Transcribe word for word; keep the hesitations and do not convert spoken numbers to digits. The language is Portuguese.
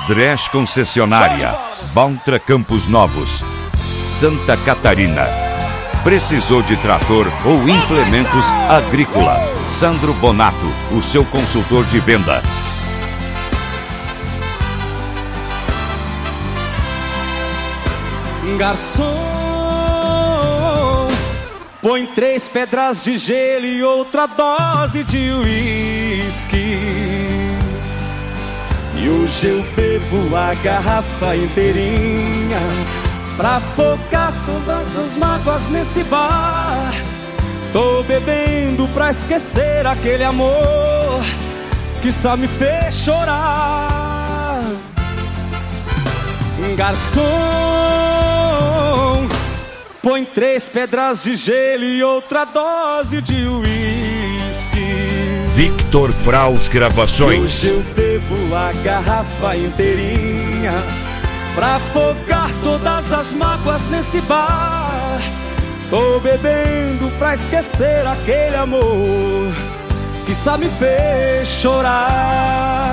Dresch Concessionária, Baltra Campos Novos, Santa Catarina. Precisou de trator ou implementos agrícola? Sandro Bonato, o seu consultor de venda. Garçom, põe três pedras de gelo e outra dose de uísque. E hoje eu bebo a garrafa inteirinha pra afogar todas as mágoas nesse bar. Tô bebendo pra esquecer aquele amor que só me fez chorar. Garçom, põe três pedras de gelo e outra dose de uísque. Victor Fraus Gravações. Hoje eu bebo a garrafa inteirinha pra afogar todas as mágoas nesse bar. Tô bebendo pra esquecer aquele amor que só me fez chorar.